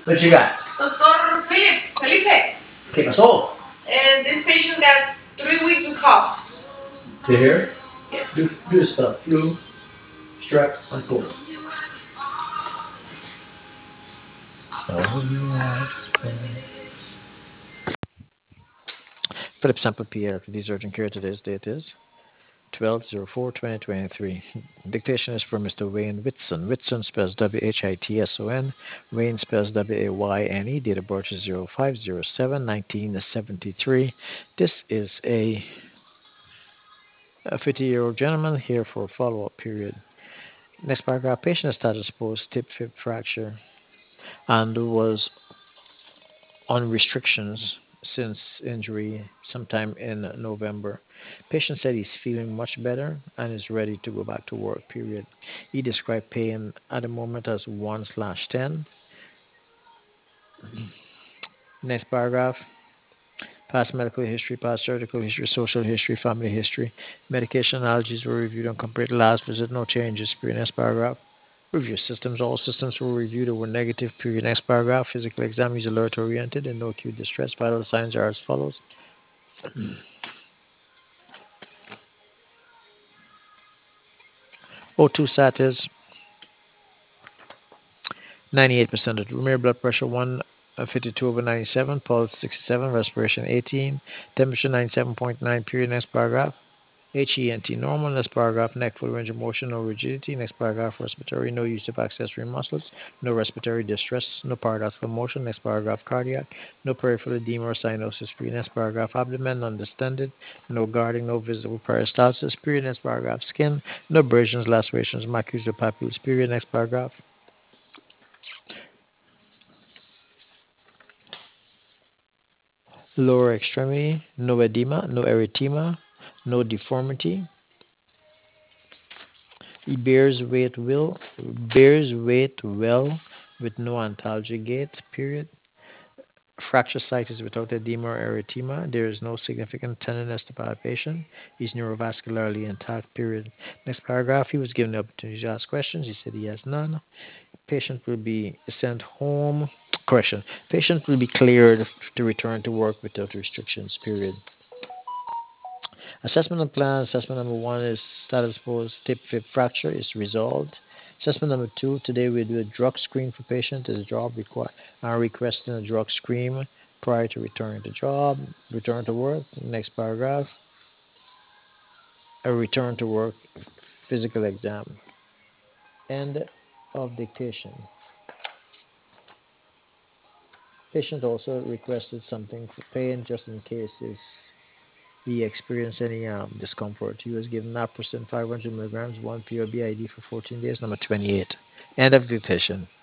What you got? Doctor Felipe. ¿Qué pasó? This patient got 3 weeks with cough. To here? Yes. Do stuff. Flu, strep, and cold. Philip Sample PR, today's urgent care. Today's date is 12/04/2023. Dictation is for Mr. Wayne Whitson. Whitson spells Whitson. Wayne spells Wayne. Date of birth is 05/07/1973. This is a 50-year-old gentleman here for a follow-up period. Next paragraph, patient status post tip fib fracture and was on restrictions since injury sometime in November. Patient said he's feeling much better and is ready to go back to work, period. He described pain at the moment as 1/10. Next paragraph, past medical history, past surgical history, social history, family history. Medication allergies were reviewed and compared last visit, no changes, period. Next paragraph. Review systems. All systems were reviewed or were negative, period. Next paragraph. Physical exam is alert oriented and no acute distress. Vital signs are as follows. O2 sat is 98% of the room air, blood pressure 152/97, pulse 67, respiration 18, temperature 97.9, period. Next paragraph. HENT normal. Next paragraph. Neck full range of motion, no rigidity. Next paragraph. Respiratory, no use of accessory muscles, no respiratory distress, no paradoxical motion. Next paragraph. Cardiac, no peripheral edema or cyanosis, period. Next paragraph. Abdomen, undistended, no guarding, no visible peristalsis, period. Next paragraph. Skin, no abrasions, lacerations, macules or papules, period. Next paragraph. Lower extremity, no edema, no erythema, no deformity. He bears weight well with no antalgic gait, period. Fracture site is without edema or erythema. There is no significant tenderness to palpation. He's neurovascularly intact, period. Next paragraph, he was given the opportunity to ask questions. He said he has none. Patient will be sent home. Correction. Patient will be cleared to return to work without restrictions, period. Assessment and plan. Assessment number one is status post tip fib fracture is resolved. Assessment number two, today we do a drug screen for patient. His job requesting a drug screen prior to returning to job. Return to work. Next paragraph. A return to work physical exam. End of dictation. Patient also requested something for pain just in case he experienced any discomfort. He was given naproxen 500 milligrams, 1 POB ID for 14 days, number 28. End of dictation.